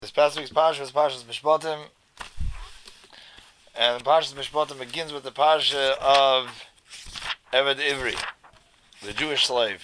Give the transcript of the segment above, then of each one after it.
This past week's parsha was Parshas Mishpatim, and Parshas Mishpatim begins with the parsha of Eved Ivri, the Jewish slave.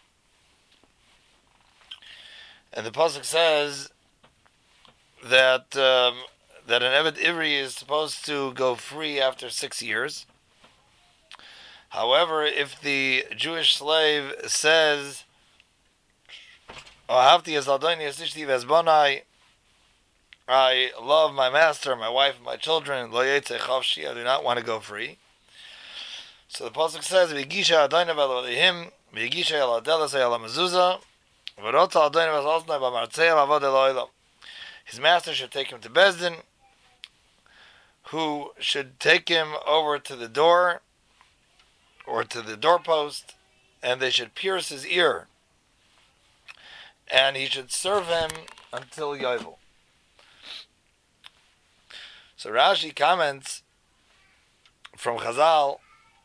And the pasuk says that an Eved Ivri is supposed to go free after 6 years. However, if the Jewish slave says, "Ahavti es Adoni es Ishti v'ezbonai," I love my master, my wife, and my children. Lo yetze chavshi, I do not want to go free. So the pasuk says, "V'yigisha Adonai v'Elohim, v'yigisha el adelas el mezuzah, v'rota Adonai v'azosnai v'martzei avod Elohim." His master should take him to Bezdin, who should take him over to the door, or to the doorpost, and they should pierce his ear, and he should serve him until Yovel. So Rashi comments from Chazal,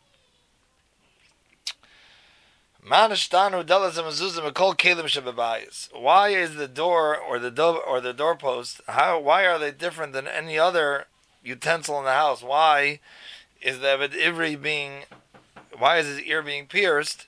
why is the door or the doorpost? Why are they different than any other utensil in the house? Why is the Eved Ivri why is his ear being pierced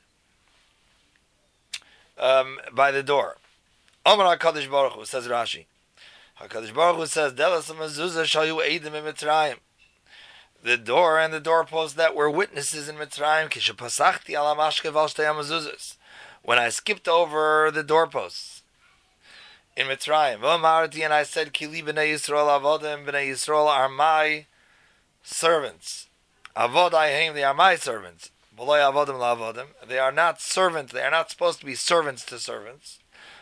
by the door? Amar HaKadosh Baruch Hu, says Rashi. HaKadosh Baruch Hu says, "Delas mezuzah shayu eidim in Mitzrayim." The door and the doorpost that were witnesses in Mitzrayim. Kishapasachti ala mashke val shtei hamezuzos. When I skipped over the doorposts in Mitzrayim, v'amarti, and I said, "Kili b'nei Yisrael avodim." B'nei Yisrael are my servants. Avodai, they are my servants. V'loy avodim la'avodim. They are not servants. They are not supposed to be servants to servants.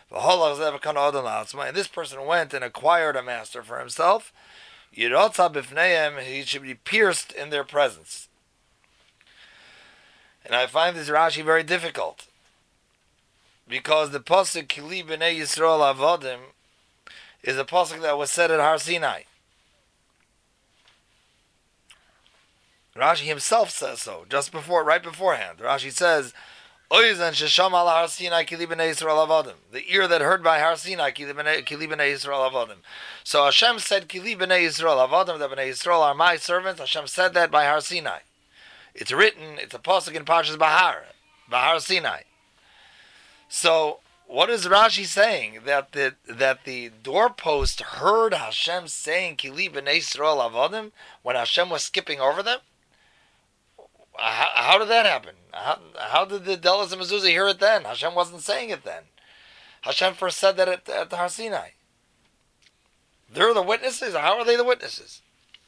And this person went and acquired a master for himself. He should be pierced in their presence. And I find this Rashi very difficult, because the pasuk Kili b'nei Yisrael avodim is a pasuk that was said at Har Sinai. Rashi himself says so right beforehand. Rashi says, the ear that heard by Har Sinai, Kili b'nei Yisrael avodim. So Hashem said, Kili b'nei Yisrael avodim, that b'nei Yisrael are my servants. Hashem said that by Har Sinai. It's written, it's a pasuk in Parshas Bahar Sinai. So what is Rashi saying? That the doorpost heard Hashem saying, Kili b'nei Yisrael avodim, when Hashem was skipping over them? How did that happen? How did the Delas and Mezuzah hear it then? Hashem wasn't saying it then. Hashem first said that at the Har Sinai. They're the witnesses. How are they the witnesses?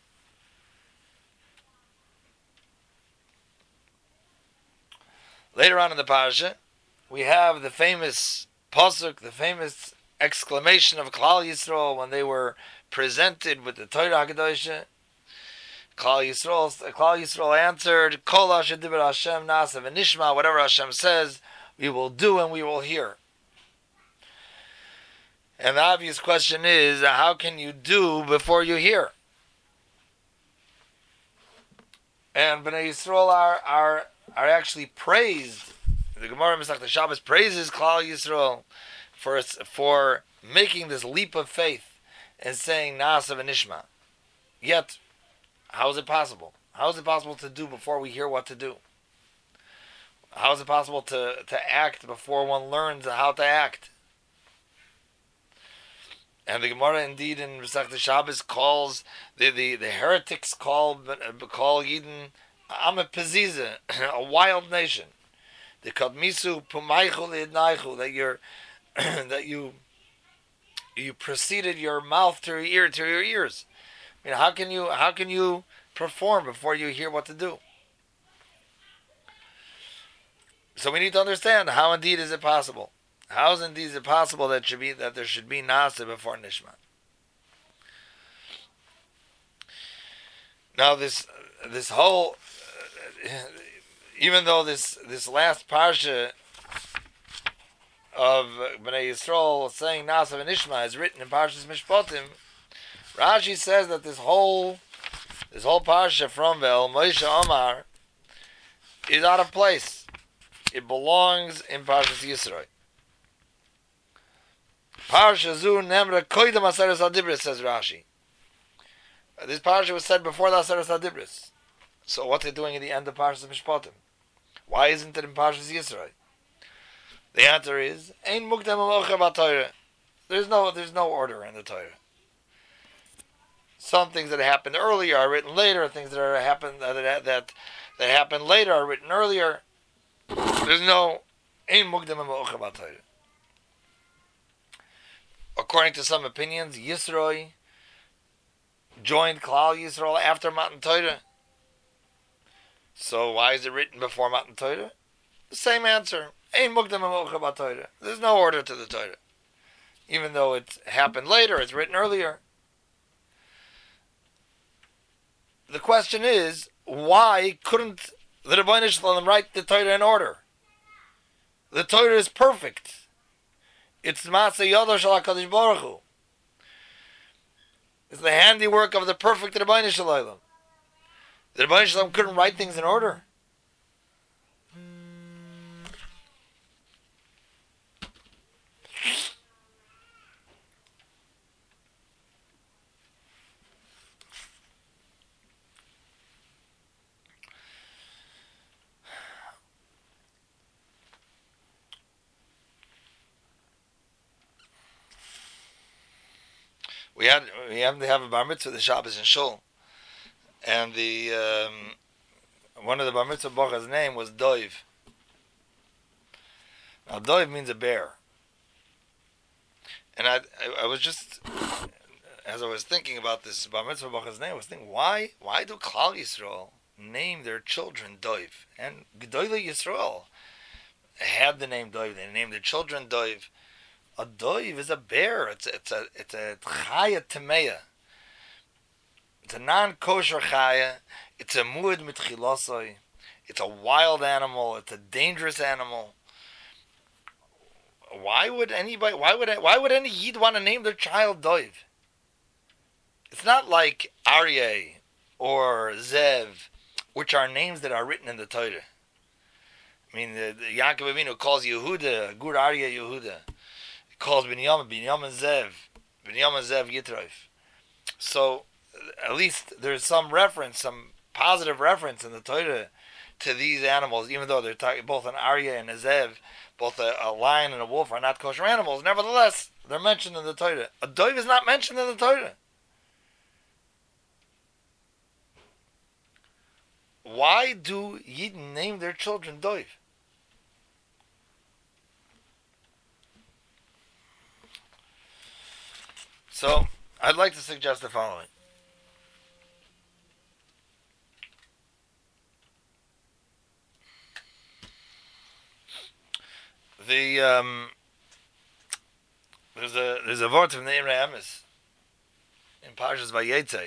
Later on in the parasha, we have the famous pasuk, the famous exclamation of Klal Yisrael when they were presented with the Torah HaKadoshah. Klal Yisrael answered, "Kol asher diber Hashem na'aseh v'nishma." Whatever Hashem says, we will do and we will hear. And the obvious question is, how can you do before you hear? And Bnei Yisrael are actually praised. The Gemara Masechta Shabbos praises Klal Yisrael for making this leap of faith and saying na'aseh v'nishma. Yet, how is it possible? How is it possible to do before we hear what to do? How is it possible to act before one learns how to act? And the Gemara indeed in Masechta Shabbos calls the heretics call Yidden Am Peziza, a wild nation. The Kadmisu Pumaychu Leidnaichu, that you preceded your mouth to your ears. I mean, how can you perform before you hear what to do? So we need to understand how indeed is it possible. How is indeed it possible that there should be nasa before nishma? Now this whole, even though this last parsha of Bnei Yisrael saying nasa and nishma is written in Parshas Mishpatim, Rashi says that this whole parsha from Vel Moshe Omar is out of place. It belongs in Parshas Yisro. Parsha zu nemra koidem aseres adibris, says Rashi. This parsha was said before the aseres adibris. So what's it doing at the end of Parshas Mishpatim? Why isn't it in Parshas Yisro? The answer is ein mukdam u'mocher b'Torah. There's no order in the Torah. Some things that happened earlier are written later. Things that are happened that happened later are written earlier. There's no ein mukdam u'mocher b'Torah. According to some opinions, Yisro joined Klal Yisrael after Matan Torah. So why is it written before Matan Torah? The same answer. Ein mukdam u'mocher b'Torah. There's no order to the Torah. Even though it happened later, it's written earlier. The question is, why couldn't the Rebbeinu Shalom write the Torah in order? The Torah is perfect. It's Maaseh Yado Shel HaKadosh Baruch Hu. It's the handiwork of the perfect Rebbeinu Shalom. The Rebbeinu Shalom couldn't write things in order. We have to have a bar mitzvah the Shabbos in Shul, and the one of the bar mitzvah bocha's name was Doiv. Now Doiv means a bear, and I was just, as I was thinking about this bar mitzvah bocha's name, I was thinking why do Klal Yisrael name their children Doiv, and Gedolei Yisrael had the name Doiv. They named their children Doiv. A doiv is a bear. It's a chaya temeya. It's a non-kosher chaya. It's a muad mitchilosoi. It's a wild animal. It's a dangerous animal. Why would any yid want to name their child doiv? It's not like Aryeh or Zev, which are names that are written in the Torah. I mean, the Yaakov Avinu calls Yehuda Gur Aryeh Yehuda. Calls Binyamin Zev Yitroif. So at least there's some positive reference in the Torah to these animals, even though they're talking both an Aryeh and a Zev, both a lion and a wolf are not kosher animals. Nevertheless, they're mentioned in the Torah. A doiv is not mentioned in the Torah. Why do Yidden name their children doiv? So, I'd like to suggest the following. There's a word from the Imre Emes in Parshas Vayetze.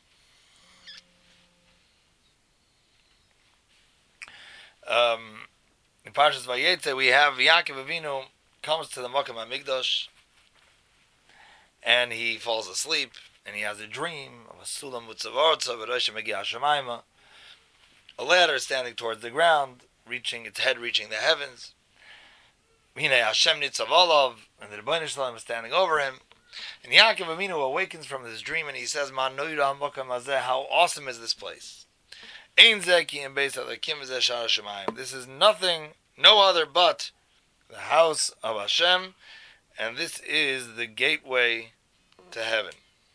In Parshas Vayetze, we have Yaakov Avinu comes to the Makom HaMikdash, and he falls asleep, and he has a dream of a sulam utzavartza v'rosh megia shamayma, a ladder standing towards the ground, its head reaching the heavens. Hinei Hashem nitzav olav, and the Rebbeinu Shalom is standing over him. And Yaakov Avinu awakens from this dream, and he says, "Man noira makom hazeh, how awesome is this place? Ein zeki in beis halakim hazeh shara shamayim. This is nothing, no other but the house of Hashem, and this is the gateway to heaven."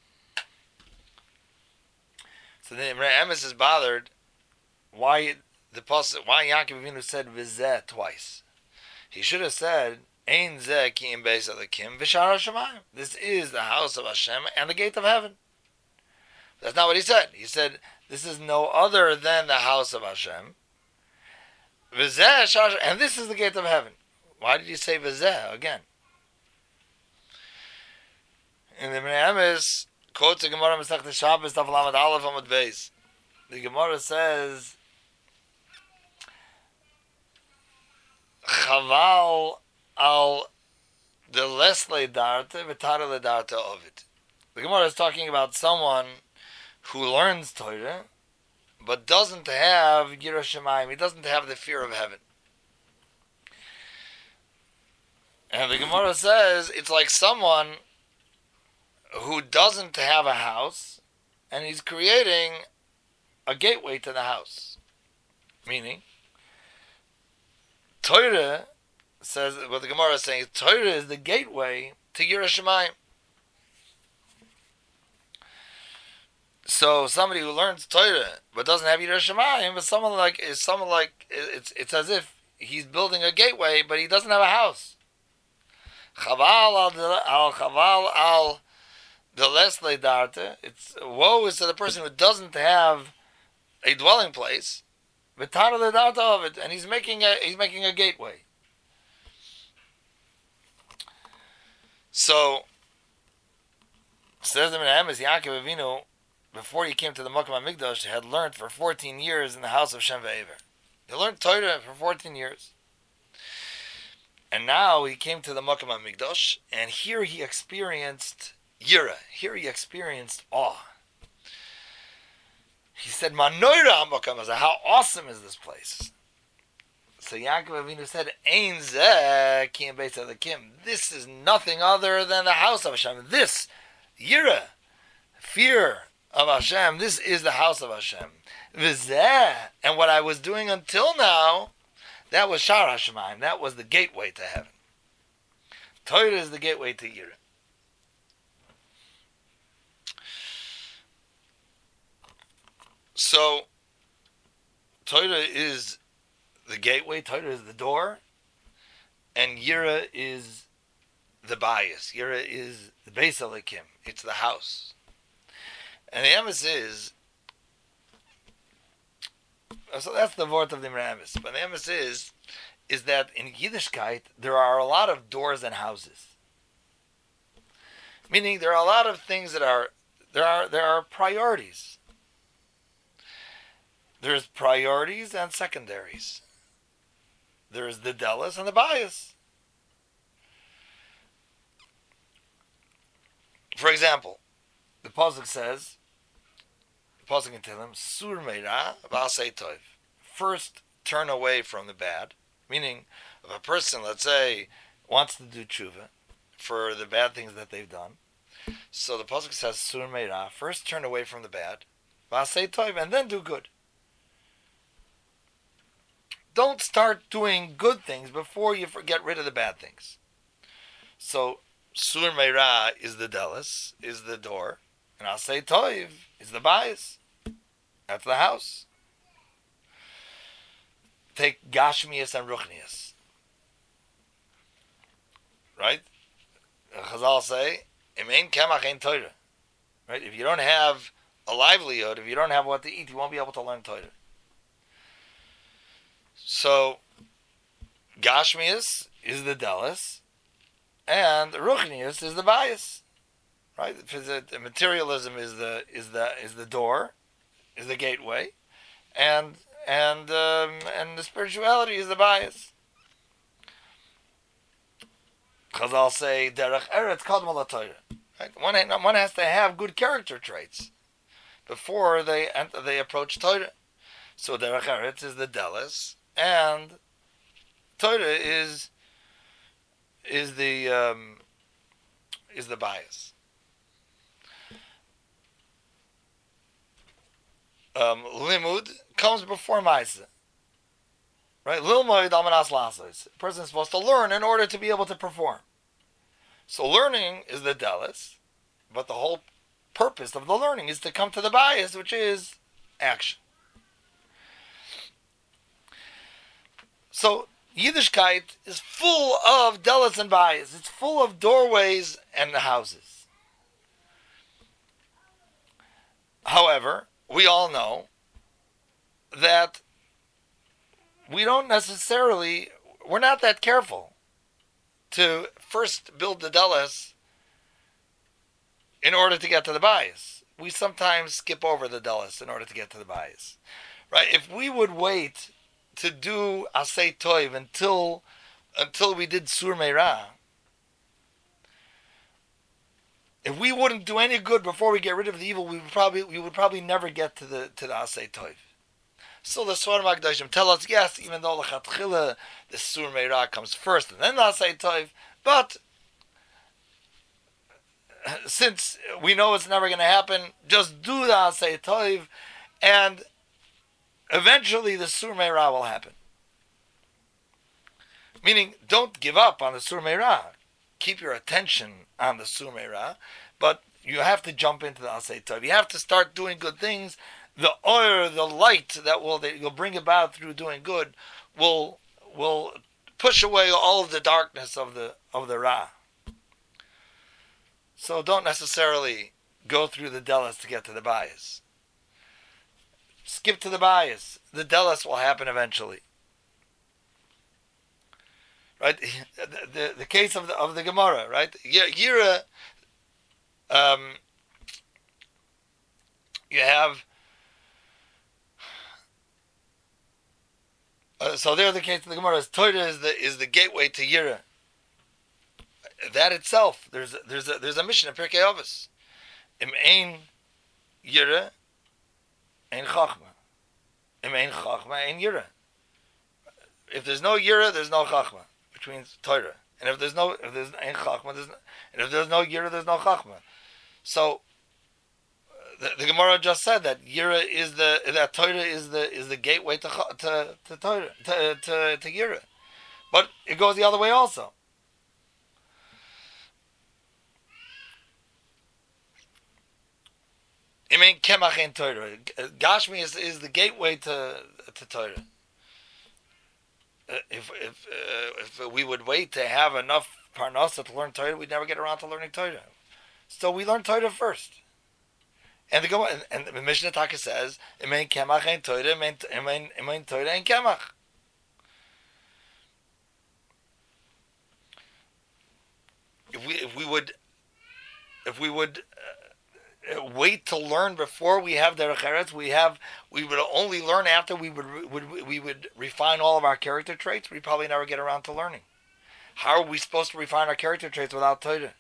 So the Imre Emes is bothered why Yaakov Avinu said vizeh twice. He should have said ein zeh ki im beis halakim v'shara shamayim. This is the house of Hashem and the gate of heaven. That's not what he said. He said this is no other than the house of Hashem. V'zeh shara, and this is the gate of heaven. Why did he say v'zeh again? And the Imre Emes quotes the Gemara Masechta Shabbos Daf Lamed Aleph Amud Beis. The Gemara says, "Chaval al the lesle darte v'tara le darte ovid." The Gemara is talking about someone who learns Torah but doesn't have Yiras Shamayim. He doesn't have the fear of heaven. And the Gemara says it's like someone who doesn't have a house and he's creating a gateway to the house. Meaning, Torah says, what the Gemara is saying, Torah is the gateway to Yiras Shamayim. So somebody who learns Torah but doesn't have Yiras Shamayim it's as if he's building a gateway but he doesn't have a house. Chaval al the lesle darte. It's woe is to the person who doesn't have a dwelling place, v'tar le darte of it, and he's making a gateway. So says the Amos, Yaakov Avinu, before he came to the Makom HaMikdash, had learned for 14 years in the house of Shem ve'Ever. He learned Torah for 14 years. And now he came to the Makom HaMikdash, and here he experienced Yira. Here he experienced awe. He said, Manoira HaMakom Hazeh, how awesome is this place? So Yaakov Avinu said, Ein zeh ki im beis Elokim. This is nothing other than the house of Hashem. This, Yira, fear of Hashem, this is the house of Hashem. V'zeh, and what I was doing until now, that was Shar HaShemayim. That was the gateway to heaven. Torah is the gateway to Yira. So, Torah is the gateway, Torah is the door, and Yira is the bias. Yira is the Beis Elokim. It's the house. And the emes is, so that's the word of the emes. But the emes is that in Yiddishkeit, there are a lot of doors and houses. Meaning there are a lot of things that there are priorities. There's priorities and secondaries. There's the delis and the bias. For example, the pasuk says, the pasuk in Tehillim, Sur meira v'asei tov. First, turn away from the bad. Meaning, if a person, let's say, wants to do tshuva for the bad things that they've done, so the pasuk says, Sur meira, first turn away from the bad, v'asei tov, and then do good. Don't start doing good things before you get rid of the bad things. So, Sur Meira is the delis, is the door, and Asei Toiv is the bias. That's the house. Take Gashmias and Ruchnias. Right? Chazal say, Im ein kemach ein Torah. Right? If you don't have a livelihood, if you don't have what to eat, you won't be able to learn Torah. So, Gashmias is the delis, and Ruchnius is the bias, right? The materialism is the door, is the gateway, and the spirituality is the bias. Chazal say derech eretz kadma l'Torah. Right? One has to have good character traits before they approach Torah. So derech eretz is the delis. And Torah is the bias. Limud comes before Maisa, right? Lilmoid almanas lasos. A person is supposed to learn in order to be able to perform. So learning is the delis, but the whole purpose of the learning is to come to the bias, which is action. So Yiddishkeit is full of delis and bias. It's full of doorways and houses. However, we all know that we're not that careful to first build the delis in order to get to the bias. We sometimes skip over the delis in order to get to the bias. Right? If we would wait to do Asei Toiv until we did Sur Meira, if we wouldn't do any good before we get rid of the evil, we would probably never get to the Asei Toiv. So the Svarim HaKadoshim tell us, yes, even though the Sur Meira comes first and then the Asei Toiv, But since we know it's never going to happen, just do the Asay Toiv, and eventually the Sur Meirah will happen. Meaning, don't give up on the Sur Meirah. Keep your attention on the Sur Meirah, but you have to jump into the Asay Tov. You have to start doing good things. The oil, the light that you'll bring about through doing good will push away all of the darkness of the Ra. So don't necessarily go through the Delas to get to the bias. Skip to the bias. The Delas will happen eventually. Right? The case of the Gemara, right? Yira, you have so there the case of the Gemara is Torah is the gateway to Yira. That itself, there's a mission in Pirkei Avos. Im ein Yira, ein Chachma. Im ein Chachma, ein Yira. If there's no Yira, there's no Chachma, which means Torah. And if there's ein Chachma, and if there's no Yira, there's no Chachma. So the Gemara just said that Yira is that Torah is the gateway to Torah to Yira, but it goes the other way also. I mean, Kemach in Torah. Gashmi is the gateway to Torah. If we would wait to have enough parnasa to learn Torah, we'd never get around to learning Torah. So we learn Torah first. And the Mishnah Taka says, "Imein Kemach in Torah, imein Torah in Kemach." If we would wait to learn before we have derech eretz, we would only learn after we would refine all of our character traits. We'd probably never get around to learning. How are we supposed to refine our character traits without Torah?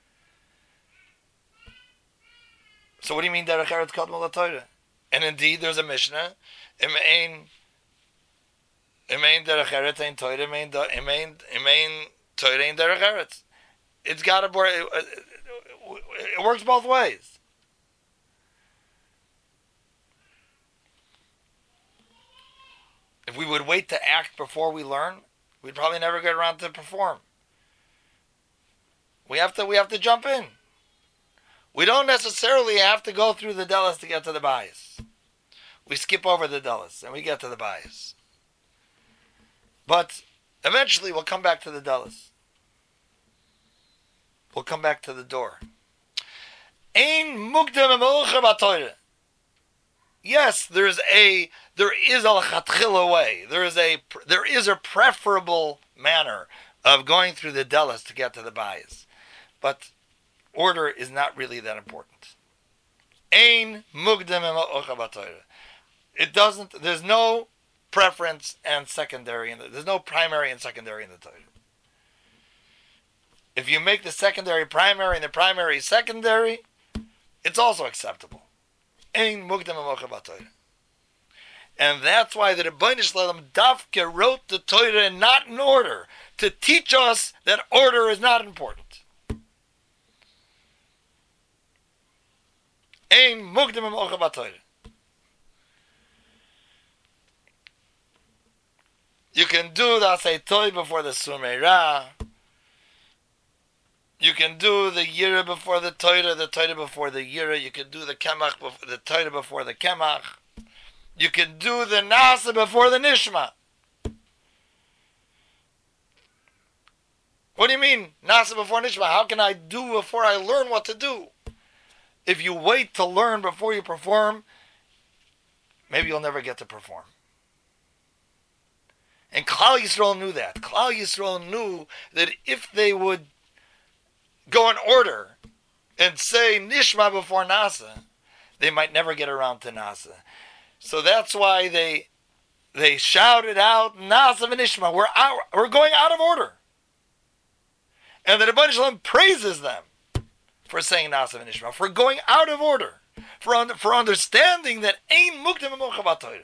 So what do you mean derech eretz kadmol Torah? And indeed, there's a Mishnah. Imein derech eretz ein Torah, imein Torah ein derech eretz. It's got to work. It works both ways. If we would wait to act before we learn, we'd probably never get around to perform. We have to jump in. We don't necessarily have to go through the Delas to get to the bias. We skip over the Delas and we get to the bias. But eventually we'll come back to the Delas. We'll come back to the door. Ein mukdam emucha b'Torah. Yes, there is a lechatchila way. There is a preferable manner of going through the Delas to get to the bias, but order is not really that important. Ein mukdam emucha b'Torah. It doesn't. There's no preference and secondary. There's no primary and secondary in the Torah. If you make the secondary primary and the primary secondary, it's also acceptable. Ein mukdam emucha b'Torah. And that's why the Rebbeinu Shalom Dafka wrote the Torah not in order, to teach us that order is not important. Ein mukdam emucha b'Torah. You can do the Asay Tov before the Sur Meirah. You can do the Yira before the Torah before the Yira. You can do the Kemach, the Torah before the Kemach. You can do the Nasa before the Nishma. What do you mean, Nasa before Nishma? How can I do before I learn what to do? If you wait to learn before you perform, maybe you'll never get to perform. And Klal Yisrael knew that. Klal Yisrael knew that if they would go in order and say Nishma before Nasa, they might never get around to Nasa. So that's why they shouted out Nasa and Nishma. We're going out of order. And the Rebbeinu Shalom praises them for saying Nasa and Nishma, for going out of order, for understanding that Ein mukdam emucha b'Torah.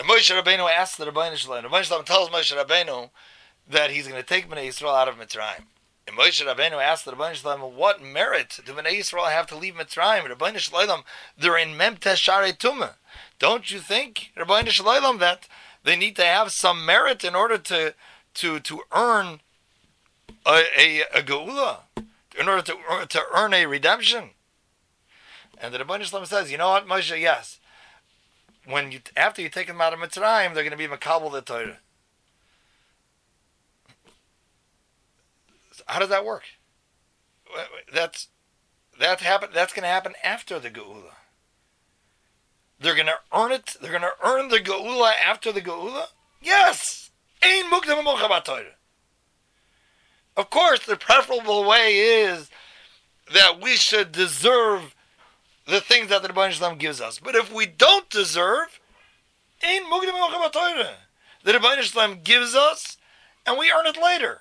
Moshe Rabbeinu asked the Rebbeinu Shalom. The Rebbeinu Shalom tells Moshe Rabbeinu that he's going to take Bnei Yisrael out of Mitzrayim. And Moshe Rabbeinu asked the Rebbeinu Shalom, what merit do Bnei Yisrael have to leave Mitzrayim? Rebbeinu Shalom, they're in Memtes Sharei Tumah. Don't you think, Rebbeinu Shalom, that they need to have some merit in order to earn a geula, in order to earn a redemption? And the Rebbeinu Shalom says, you know what, Moshe, yes. After you take them out of Mitzrayim, they're going to be makabel the Torah. How does that work? That's going to happen after the geula. They're going to earn it. They're going to earn the geula after the geula. Yes. Ein mukdam mocha Torah. Of course, the preferable way is that we should deserve the things that the Rebbeinu Shalom gives us. But if we don't deserve, ein mukdam mocha Torah. The Rebbeinu Shalom gives us, and we earn it later.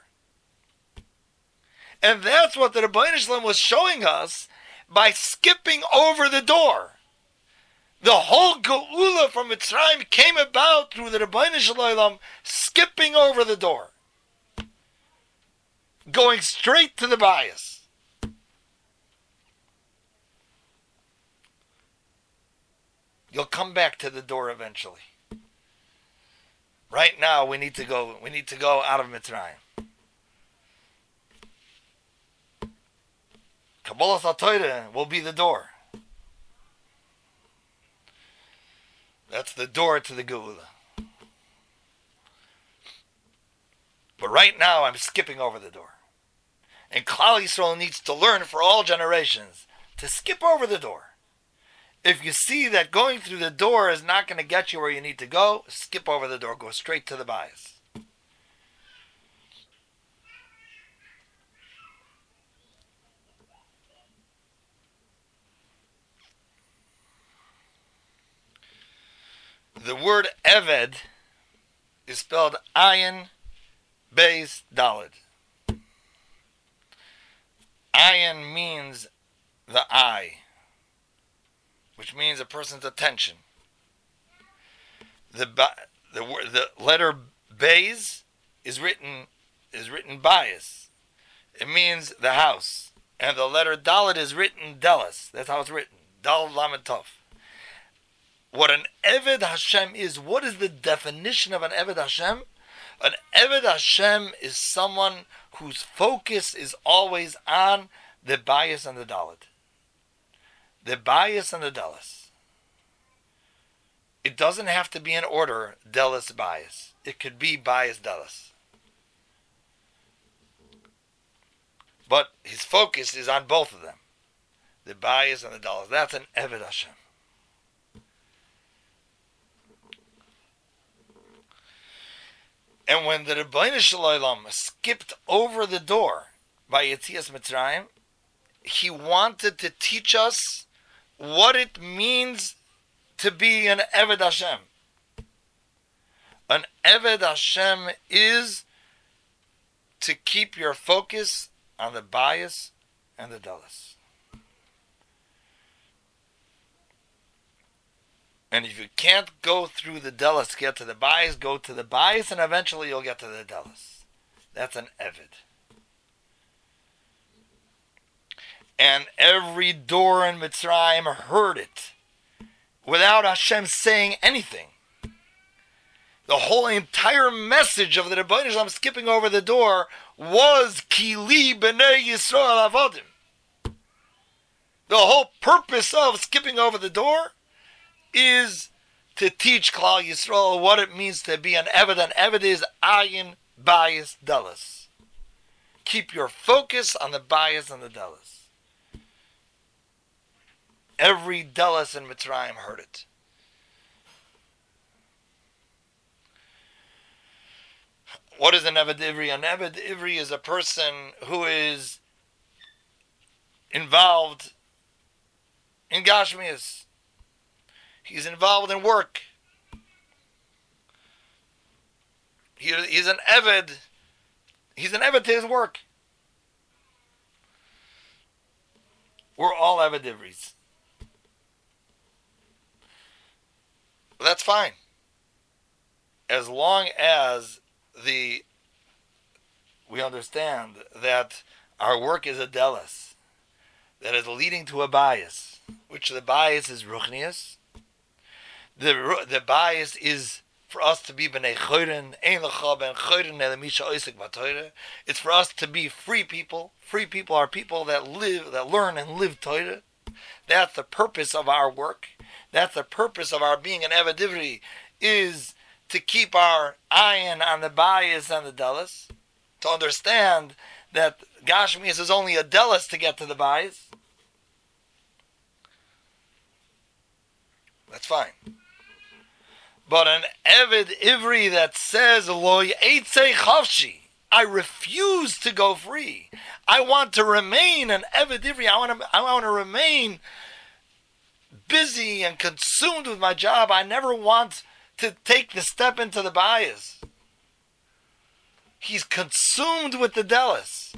And that's what the Rebbeinu Shalom was showing us by skipping over the door. The whole geula from Mitzrayim came about through the Rebbeinu Shalom skipping over the door, going straight to the bias. You'll come back to the door eventually. Right now, we need to go out of Mitzrayim. Kabbalas HaTorah will be the door. That's the door to the Geula. But right now, I'm skipping over the door. And Klal Yisrael needs to learn for all generations to skip over the door. If you see that going through the door is not going to get you where you need to go, skip over the door. Go straight to the bias. The word Eved is spelled Ayin Beis Daled. Ayin means the eye, which means a person's attention. The letter Beis is written bias. It means the house, and the letter Daled is written Delis. That's how it's written. Dal Lamed Tov. What an Eved Hashem is, what is the definition of an Eved Hashem? An Eved Hashem is someone whose focus is always on the bias and the Dalet. The bias and the Delis. It doesn't have to be in order, Delis bias. It could be bias Delis. But his focus is on both of them. The bias and the Delis. That's an Eved Hashem. And when the Rebbeinu Shalom skipped over the door by Yetzias Mitzrayim, he wanted to teach us what it means to be an Eved Hashem. An Eved Hashem is to keep your focus on the bias and the Delis. And if you can't go through the Delis to get to the bias, go to the bias, and eventually you'll get to the Delis. That's an Eved. And every door in Mitzrayim heard it without Hashem saying anything. The whole entire message of the Rebbeinu Shalom skipping over the door was Kili B'nei Yisrael Avodim. The whole purpose of skipping over the door is to teach Klal Yisrael what it means to be an Eved. An Eved is Ayin Bias Delis. Keep your focus on the bias and the Delis. Every Delis in Mitzrayim heard it. What is an Eved Ivri? An Eved Ivri is a person who is involved in Gashmias. He's involved in work. He's an Eved. He's an Eved to his work. We're all Eved Ivris. That's fine. as long as we understand that our work is a delis, that is leading to a bias, which the bias is ruchnius. The bias is for us to be b'nei chorin, ein l'cha ben chorin elamisha oisik b'Torah. It's for us to be free people. Free people are people that learn and live Torah. That's the purpose of our work. That's the purpose of our being an Eved Ivri, is to keep our ayin on the bias and the delis, to understand that Gashmias is only a delis to get to the bias. That's fine. But an Eved Ivri that says, Lo Yeitzei Chavshi, I refuse to go free. I want to remain an Eved Ivri. I want to remain busy and consumed with my job. I never want to take the step into the bias. He's consumed with the delis.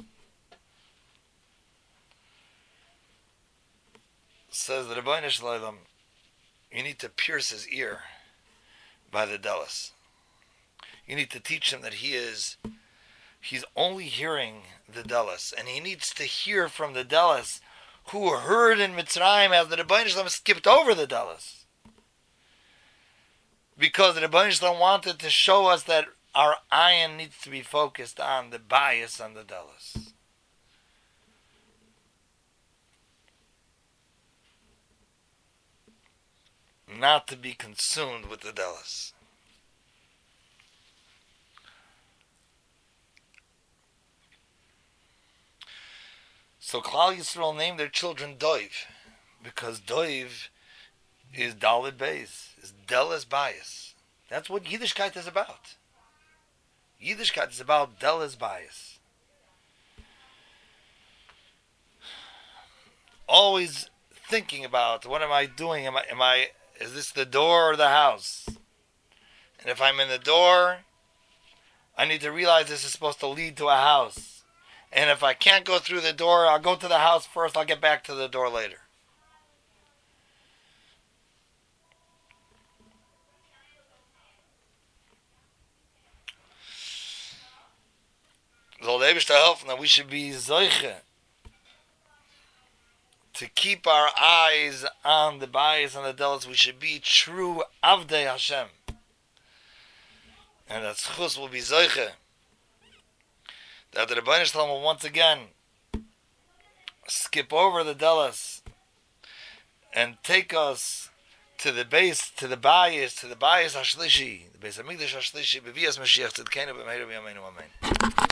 Says the Rebbeinu Shalom, you need to pierce his ear by the delis. You need to teach him that he's only hearing the delis, and he needs to hear from the delis who heard in Mitzrayim as the Rebbeinu Shalom skipped over the delis. Because the Rebbeinu Shalom wanted to show us that our ayin needs to be focused on the bias and the delis. Not to be consumed with the delis. So Klal Yisrael named their children Doiv, because Doiv is Daled Beis, is delis bias. That's what Yiddishkeit is about. Yiddishkeit is about delis bias. Always thinking about, what am I doing? Is this the door or the house? And if I'm in the door, I need to realize this is supposed to lead to a house. And if I can't go through the door, I'll go to the house first, I'll get back to the door later. So the Eibishter help that we should be zoiche to keep our eyes on the bias and the delis. We should be true Avdei Hashem. And that Schus will be Zoiche. That the Rebbeinu Shalom will once again skip over the delis and take us to the base, to the bias Hashlishi, the base Hamikdash Hashlishi, B'vias Mashiach Tzidkenu B'meira B'yameinu Amen.